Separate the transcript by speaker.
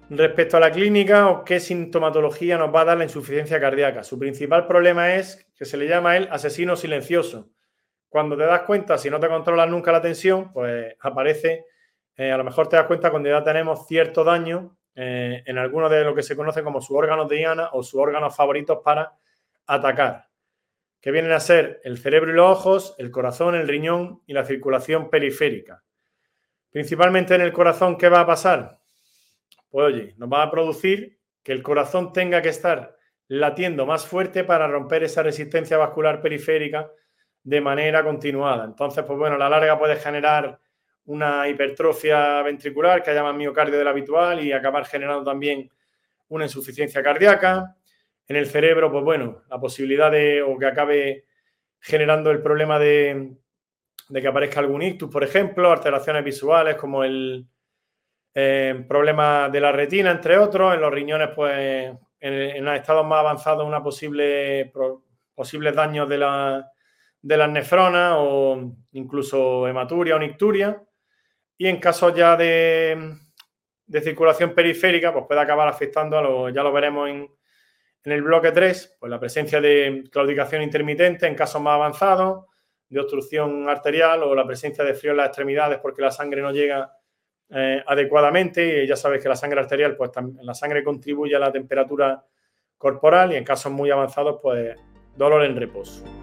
Speaker 1: Respecto a la clínica o qué sintomatología nos va a dar la insuficiencia cardíaca, su principal problema es que se le llama el asesino silencioso. Cuando te das cuenta, si no te controlas nunca la tensión, pues aparece, a lo mejor te das cuenta cuando ya tenemos cierto daño en algunos de lo que se conoce como sus órganos de Diana o sus órganos favoritos para atacar, que vienen a ser el cerebro y los ojos, el corazón, el riñón y la circulación periférica. Principalmente en el corazón, ¿qué va a pasar? Pues oye, nos va a producir que el corazón tenga que estar latiendo más fuerte para romper esa resistencia vascular periférica de manera continuada. Entonces, pues bueno, a la larga puede generar una hipertrofia ventricular que haya más miocardio de lo habitual y acabar generando también una insuficiencia cardíaca. En el cerebro, pues bueno, la posibilidad de o que acabe generando el problema de que aparezca algún ictus, por ejemplo, alteraciones visuales como el problemas de la retina, entre otros. En los riñones, pues en estados más avanzados, una posibles daños de las nefronas o incluso hematuria o nicturia. Y en casos ya de circulación periférica, pues puede acabar afectando ya lo veremos en el bloque 3, pues la presencia de claudicación intermitente en casos más avanzados, de obstrucción arterial o la presencia de frío en las extremidades porque la sangre no llega adecuadamente. Y ya sabes que la sangre arterial, pues la sangre contribuye a la temperatura corporal y en casos muy avanzados, pues dolor en reposo.